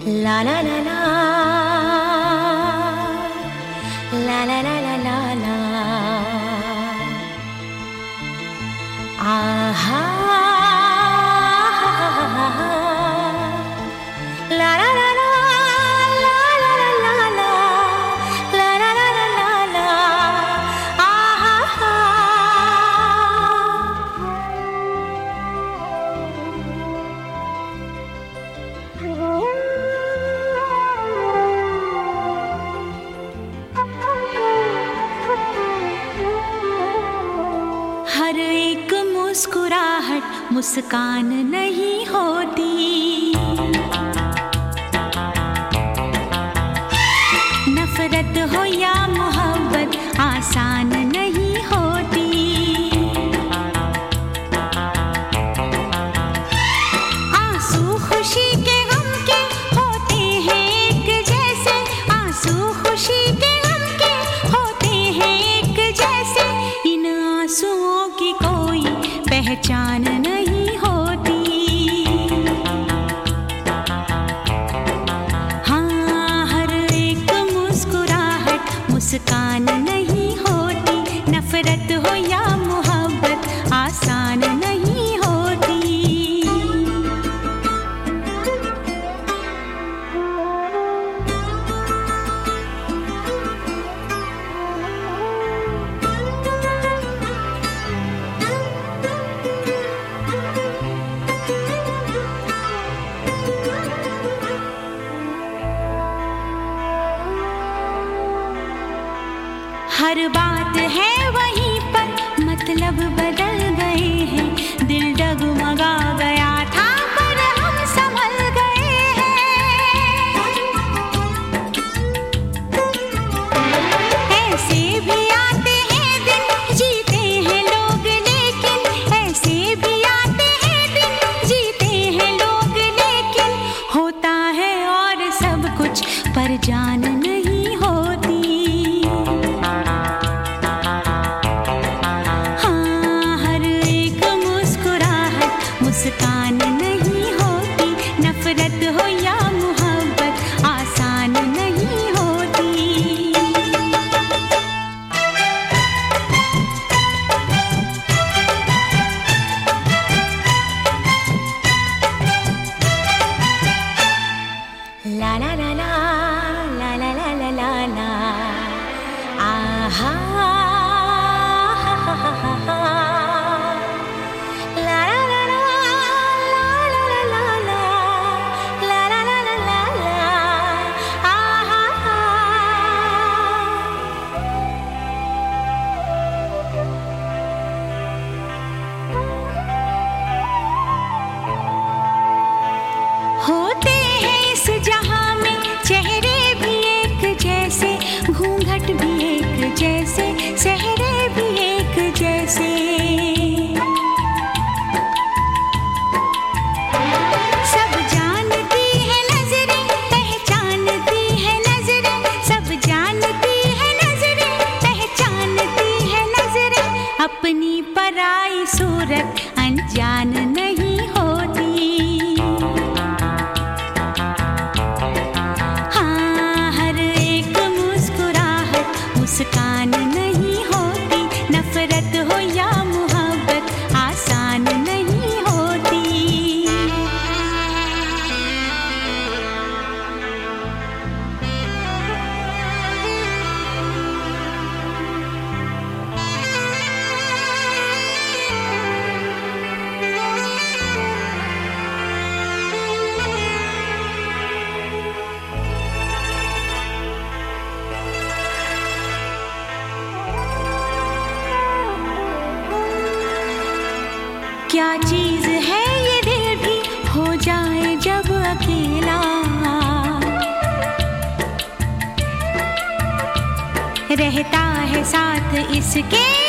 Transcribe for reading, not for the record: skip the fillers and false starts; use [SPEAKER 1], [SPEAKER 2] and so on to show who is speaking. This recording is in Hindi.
[SPEAKER 1] La la la la, la la la la la la. Aha, la la la la, la la la la la, la la la la la la. Aha. हर एक मुस्कुराहट मुस्कान नहीं होती, नफरत हो या मोहब्बत आसान नहीं होती। आंसू खुशी के गम के होते हैं एक जैसे, आंसू खुशी के गम के होते हैं एक जैसे। इन आंसुओं की कोई पहचान नहीं होती। हाँ, हर एक मुस्कुराहट मुस्कान नहीं होती, नफरत हो या मोहब्बत आसान नहीं होती। हर बात है वहीं पर, मतलब बदल गए हैं। दिल डगमगा गया था पर हम संभल गए हैं। ऐसे भी आते हैं दिन, जीते हैं लोग लेकिन, ऐसे भी आते हैं दिन, जीते हैं लोग लेकिन। होता है और सब कुछ पर जान नहीं होती। मुस्कान नहीं होती, नफरत हो या मोहब्बत आसान नहीं होती। ला ला ला ला, ला ला ला ला ला ला। आहा, हा हा हा हा। होते हैं इस जहां में चेहरे भी एक जैसे, घूंघट भी एक जैसे, सेहरे भी एक जैसे। सब जानती है नजरें, पहचानती है नजरें, सब जानती है नजरें, पहचानती है नजरें। अपनी पराई सूरत अनजान नहीं होती। मुस्कान नहीं होती, नफरत हो या मोहब्बत आसान नहीं होती। क्या चीज है ये दिल भी हो जाए जब अकेला, रहता है साथ इसके